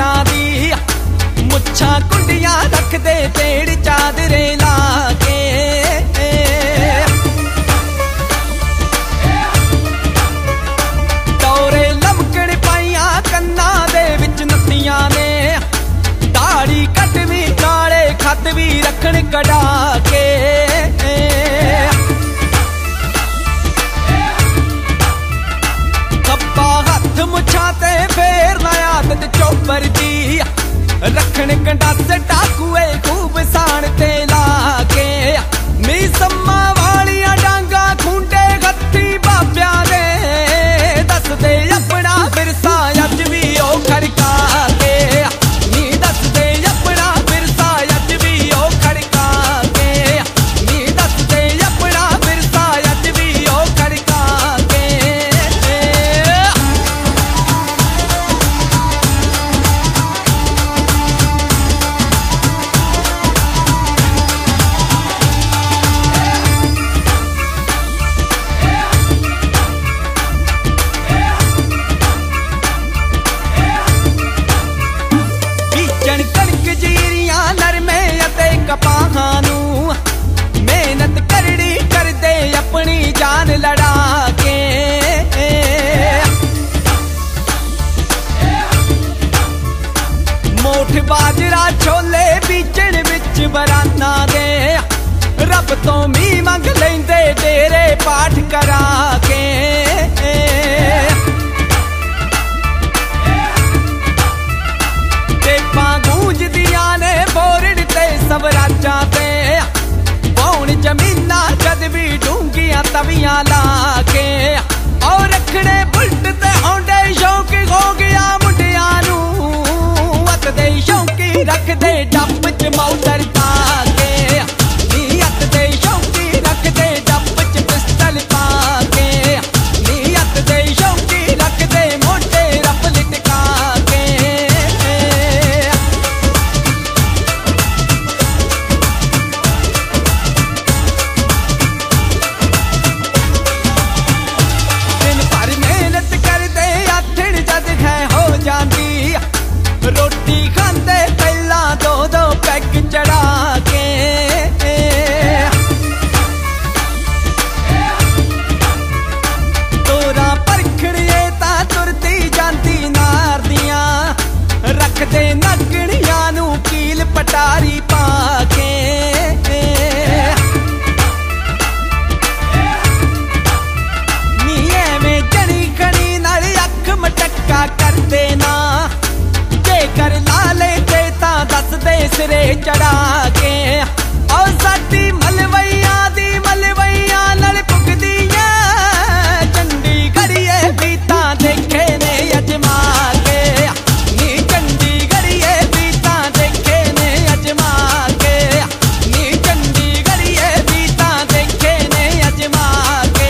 सूटां दी मुच्छां कुंडियां रखदे पेड़ चादरे ला के तौरे लमकण पाइयां कन्नां दे विच नत्तियां ने दाड़ी कटवी काले खत भी रखण कढा के खब्बा हथ मुछां ते फेर ला आदत चोपर दी रखण गंडास टाकूए खूब साण ते ला के नी सम्मा वालियां डांगा खूंडे गत्ती बाबियां दे दस दे अपना विरसा अज भी ओ खड़का के मेहनत करनी करदे अपनी जान लड़ा के मोठ बाजरा छोले बीचण विच बराना दे रब तो मी मंग लेंदे डेरे पाठ करा के टेपां गूंजदियां ने बोरड़ ते सबराजां ते जमीना जद भी डूंगियां तवियां ला के और रखने बुलट ते औंडे शौक हो गया मुंडियां नूं अत दे शौकी रख दे डप च मौतर पा के नी अत दे शौकी रख दे डप च पिस्टल पा के नी अत दे शौकी रख दे मोटे रफ लिटका के रोटी खांदे पहला दो दो पैग चढ़ा के तोरा परखड़िए ता तुरदी जांदी नार दियां रखदे नगणियां नू कील पटारी पा के नी एवें जनी खनी नाल अख मटक्का करदे ना कर ला लेते ता दस दे सिरे चढ़ा के और साडी मलवैया दी मलवैया नाल पुगदी ऐ चंडी घड़िए भी तां देखे ने अजमा के नी चंडी घड़िए भी तां देखे ने अजमा के नी चंडी घड़िए भी तां देखे ने अजमा के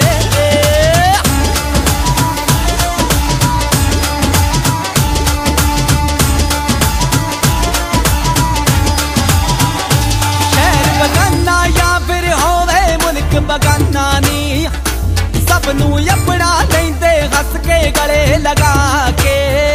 बगाना नी सब नू अपना लेंदे हस के गले लगा के